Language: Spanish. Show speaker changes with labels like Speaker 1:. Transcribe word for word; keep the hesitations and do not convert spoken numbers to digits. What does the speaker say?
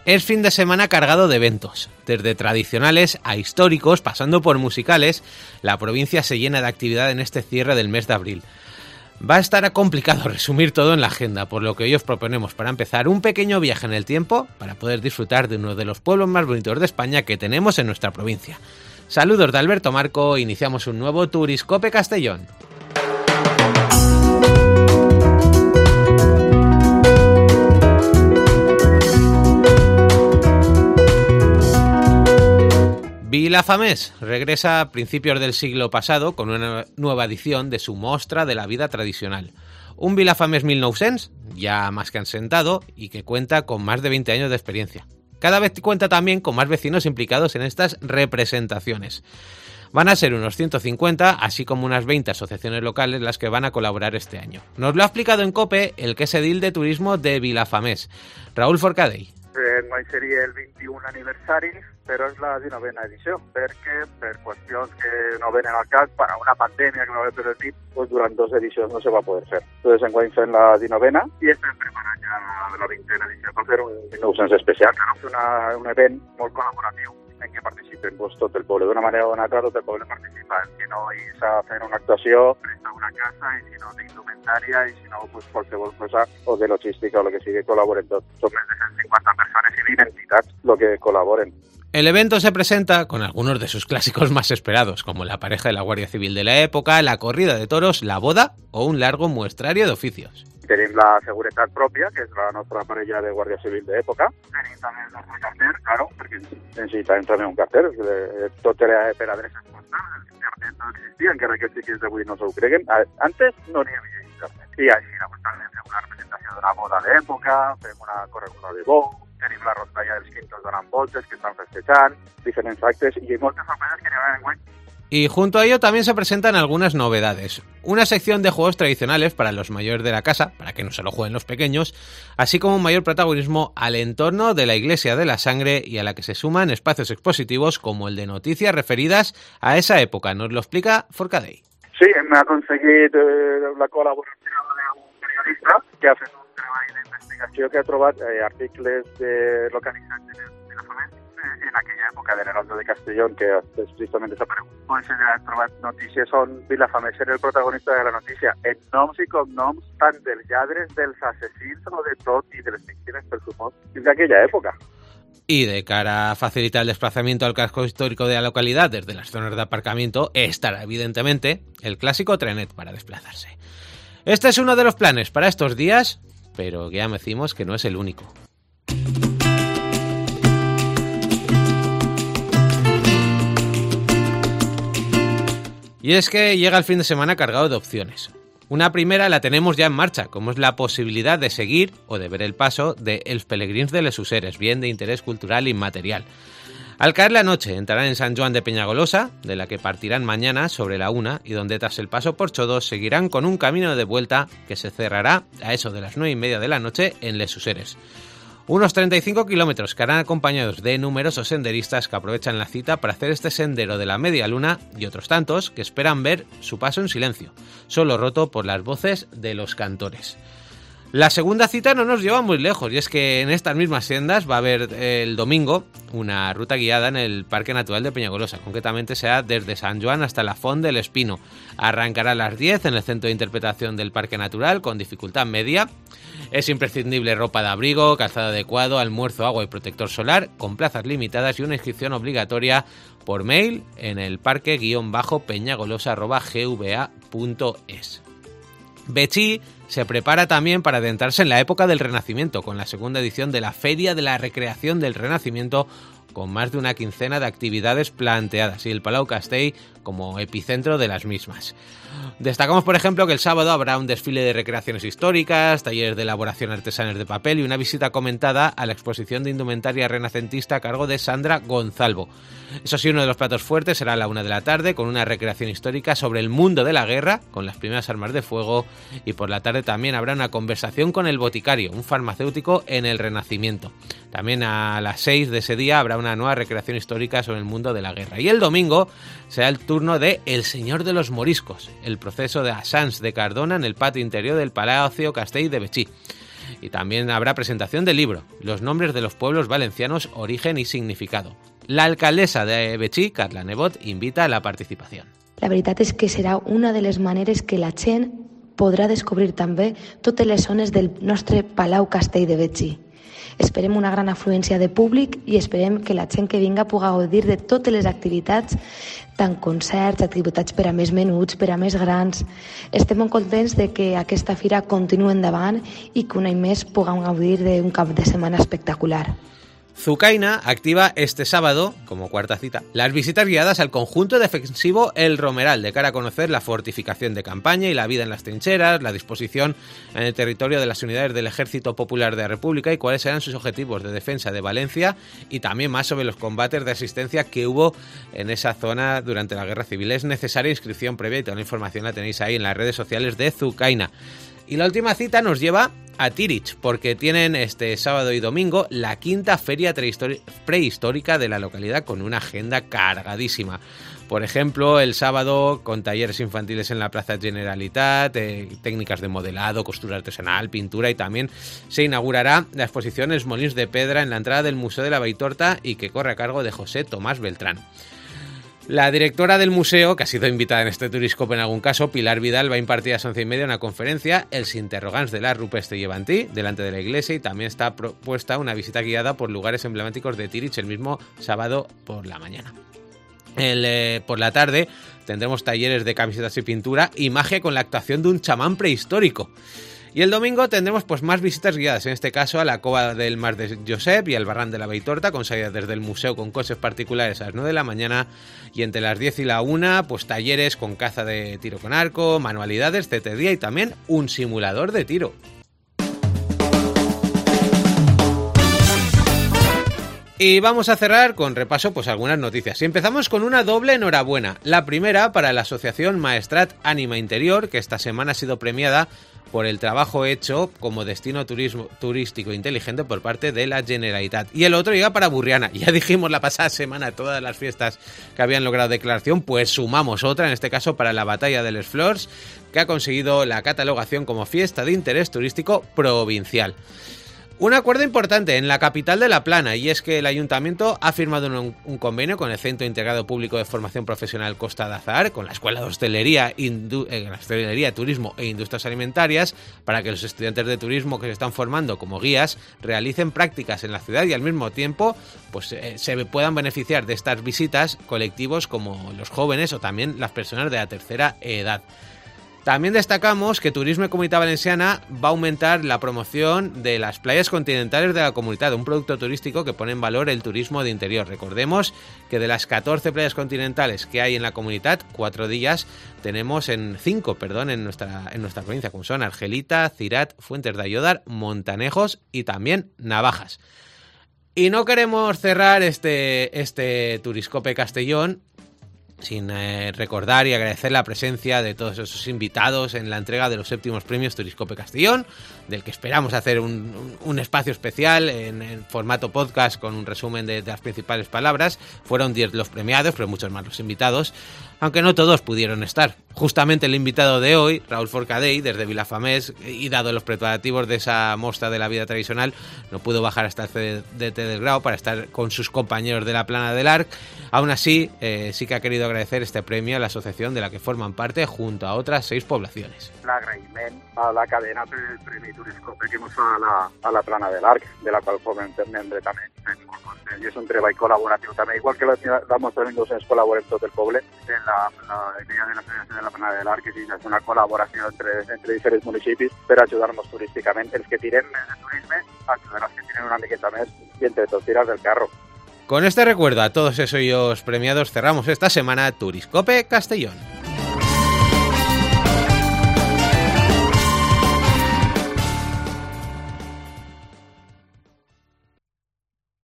Speaker 1: Es fin de semana cargado de eventos, desde tradicionales a históricos, pasando por musicales. La provincia se llena de actividad en este cierre del mes de abril. Va a estar complicado resumir todo en la agenda, por lo que hoy os proponemos para empezar un pequeño viaje en el tiempo para poder disfrutar de uno de los pueblos más bonitos de España que tenemos en nuestra provincia. Saludos de Alberto Marco, iniciamos un nuevo Turiscope Castellón. Vilafamés regresa a principios del siglo pasado con una nueva edición de su Mostra de la Vida Tradicional. Un Vilafamés mil novecientos, ya más que asentado y que cuenta con más de veinte años de experiencia. Cada vez cuenta también con más vecinos implicados en estas representaciones. Van a ser unos ciento cincuenta, así como unas veinte asociaciones locales las que van a colaborar este año. Nos lo ha explicado en COPE el que es edil de turismo de Vilafamés, Raúl Forcadell.
Speaker 2: Enguany seria el vint-i-un aniversari, però és la dinovena edició, perquè per qüestions que no venen al cas, para una pandèmia que no va haver per el tip, pues durant dos edicions no se va poder fer. Entonces enguany fem la dinovena i estem preparant ja la vintena edició per fer un mil nou-cents especial, que és una, un event molt col·laboratiu en què participen pues, tot el poble. D'una manera o d'una altra, tot el poble participa. Si no hi s'ha de fer una actuació, presta una casa, i si no d'indumentària, i si no, pues, qualsevol cosa, o de logística, o el que sigui, col·laboren tot. Són més de cent cinquanta persones i vint entitats el que col·laboren.
Speaker 1: El evento se presenta con algunos de sus clásicos más esperados, como la pareja de la Guardia Civil de la època, la corrida de toros, la boda o un largo muestrario de oficios.
Speaker 2: Tenim la seguretat pròpia, que és la nostra parella de Guàrdia Civil d'època. Tenim també el nostre carter, claro, perquè necessitem també un carter. Tot era per adreces postals, el carter no existia, encara que els xiquets d'avui no s'ho creguen. Antes no n'hi havia internet. I així pues, també fem una representació d'una boda d'època, fem una correguda de bou, tenim la rondalla dels quintos donant voltes que estan festejant, diferents actes i moltes sorpreses que n'hi ha enguany.
Speaker 1: Y junto a ello también se presentan algunas novedades. Una sección de juegos tradicionales para los mayores de la casa, para que no se lo jueguen los pequeños, así como un mayor protagonismo al entorno de la Iglesia de la Sangre y a la que se suman espacios expositivos como el de noticias referidas a esa época. Nos lo explica Forcadell.
Speaker 2: Sí, hem aconseguit eh, la col·laboració d'un periodista que ha fet un treball d'investigació que ha trobat eh, articles de localitzats de Vilafamés en aquella època de l'Heraldo de Castellón, que és tristament desaparegut. Pues ell ha trobat notícies on Vilafamés era el protagonista de la notícia, en noms i cognoms tant dels lladres, dels assassins o de tot, i de les víctimes, per supòs, fins d'aquella època.
Speaker 1: Y de cara a facilitar el desplazamiento al casco histórico de la localidad desde las zonas de aparcamiento, estará evidentemente el clásico trenet para desplazarse. Este es uno de los planes para estos días, pero ya decimos que no es el único. Y es que llega el fin de semana cargado de opciones. Una primera la tenemos ya en marcha, como es la posibilidad de seguir o de ver el paso de Els Pelegrins de les Useres, bien de interés cultural inmaterial. Al caer la noche entrarán en San Joan de Peñagolosa, de la que partirán mañana sobre la una, y donde tras el paso por Chodos seguirán con un camino de vuelta que se cerrará a eso de las nueve y media de la noche en les Useres. Unos treinta y cinco kilómetros que harán acompañados de numerosos senderistas que aprovechan la cita para hacer este sendero de la media luna y otros tantos que esperan ver su paso en silencio, solo roto por las voces de los cantores. La segunda cita no nos lleva muy lejos, y es que en estas mismas sendas va a haber el domingo una ruta guiada en el Parque Natural de Peñagolosa, concretamente será desde San Joan hasta la Font del Espino. Arrancará a las diez en el Centro de Interpretación del Parque Natural con dificultad media. Es imprescindible ropa de abrigo, calzado adecuado, almuerzo, agua y protector solar, con plazas limitadas y una inscripción obligatoria por mail en el parque-peñagolosa arroba gva punto es. Betxí se prepara también para adentrarse en la época del Renacimiento, con la segunda edición de la Feria de la Recreación del Renacimiento, con más de una quincena de actividades planteadas y el Palau Castell como epicentro de las mismas. Destacamos, por ejemplo, que el sábado habrá un desfile de recreaciones históricas, talleres de elaboración artesanas de papel y una visita comentada a la exposición de indumentaria renacentista a cargo de Sandra Gonzalvo. Eso sí, uno de los platos fuertes será a la una de la tarde con una recreación histórica sobre el mundo de la guerra, con las primeras armas de fuego, y por la tarde también habrá una conversación con el boticario, un farmacéutico en el Renacimiento. También a las seis de ese día habrá una nueva recreación histórica sobre el mundo de la guerra. Y el domingo será el turno de El Señor de los Moriscos, el proceso de Assange de Cardona en el patio interior del Palacio Castell de Betxí. Y también habrá presentación del libro, Los nombres de los pueblos valencianos, origen y significado. La alcaldesa de Betxí, Carla Nebot, invita a la participación.
Speaker 3: La veritat és que serà una de les maneres que la gent podrà descobrir també totes les zones del nostre Palau Castell de Betxí. Esperem una gran afluència de públic i esperem que la gent que vinga pugui gaudir de totes les activitats, tant concerts, activitats per a més menuts, per a més grans. Estem molt contents de que aquesta fira continuï endavant i que un any més puguem gaudir d'un cap de setmana espectacular.
Speaker 1: Zucaina activa este sábado, como cuarta cita, las visitas guiadas al conjunto defensivo El Romeral, de cara a conocer la fortificación de campaña y la vida en las trincheras, la disposición en el territorio de las unidades del Ejército Popular de la República y cuáles serán sus objetivos de defensa de Valencia, y también más sobre los combates de asistencia que hubo en esa zona durante la Guerra Civil. Es necesaria inscripción previa y toda la información la tenéis ahí en las redes sociales de Zucaina. Y la última cita nos lleva a Tirich, porque tienen este sábado y domingo la quinta feria prehistórica de la localidad con una agenda cargadísima. Por ejemplo, el sábado con talleres infantiles en la Plaza Generalitat, eh, técnicas de modelado, costura artesanal, pintura, y también se inaugurará la exposición Els Molins de Pedra en la entrada del Museo de la Baitorta y que corre a cargo de José Tomás Beltrán. La directora del museo, que ha sido invitada en este Turiscope en algún caso, Pilar Vidal, va a impartir a las once y media una conferencia, Els interrogants de l'art rupestre llevantí, delante de la iglesia, y también está propuesta una visita guiada por lugares emblemáticos de Tirich el mismo sábado por la mañana. El, eh, por la tarde tendremos talleres de camisetas y pintura y magia con la actuación de un chamán prehistórico. Y el domingo tendremos pues más visitas guiadas, en este caso a la Cova del Mar de Josep y al Barran de la Baitorta, con salida desde el museo con coches particulares a las nueve de la mañana, y entre las diez y la una pues talleres con caza de tiro con arco, manualidades, cetrería y también un simulador de tiro. Y vamos a cerrar con repaso pues algunas noticias. Y empezamos con una doble enhorabuena. La primera para la asociación Maestrat Ànima Interior, que esta semana ha sido premiada por el trabajo hecho como destino turismo, turístico inteligente por parte de la Generalitat. Y el otro llega para Burriana. Ya dijimos la pasada semana todas las fiestas que habían logrado declaración, pues sumamos otra, en este caso para la Batalla de les Flors, que ha conseguido la catalogación como fiesta de interés turístico provincial. Un acuerdo importante en la capital de La Plana, y es que el Ayuntamiento ha firmado un, un convenio con el Centro Integrado Público de Formación Profesional Costa de Azahar, con la Escuela de Hostelería, Indu- eh, Hostelería, Turismo e Industrias Alimentarias, para que los estudiantes de turismo que se están formando como guías realicen prácticas en la ciudad y al mismo tiempo pues, eh, se puedan beneficiar de estas visitas colectivos como los jóvenes o también las personas de la tercera edad. También destacamos que Turisme i Comunitat Valenciana va a aumentar la promoción de las playas continentales de la comunidad, un producto turístico que pone en valor el turismo de interior. Recordemos que de las catorce playas continentales que hay en la comunidad, cuatro días tenemos en cinco, perdón, en nuestra en nuestra provincia, como son Argelita, Cirat, Fuentes de Ayodar, Montanejos y también Navajas. Y no queremos cerrar este este Turiscope Castellón sin eh, recordar y agradecer la presencia de todos esos invitados en la entrega de los séptimos premios Turiscope Castellón, del que esperamos hacer un, un, un espacio especial en, en formato podcast con un resumen de, de las principales palabras. Fueron diez los premiados, pero muchos más los invitados, aunque no todos pudieron estar. Justamente el invitado de hoy, Raúl Forcadell, desde Vilafamés, y dado los preparativos de esa mostra de la vida tradicional, no pudo bajar hasta el C D T del Grau para estar con sus compañeros de la Plana del Arc. Aún así, eh, sí que ha querido agradecer este premio a la asociación de la que forman parte junto a otras seis poblaciones.
Speaker 2: L'agraïment a la cadena per el Premi Turiscope que ens fa a la, a la Plana de l'Arc, de la qual formem membre també. Estem molt contents i és un treball col·laboratiu també, igual que la, la Mostra dos cents col·laborem tot el poble. En la, la idea de la Federació de la Plana de l'Arc és una col·laboració entre, entre diferents municipis per ajudar-nos turísticament. Els que tirem més de turisme ajudar els que tiren una miqueta més i entre tots tirar del carro.
Speaker 1: Con este recuerdo a todos esos premiados cerramos esta semana Turiscope Castellón.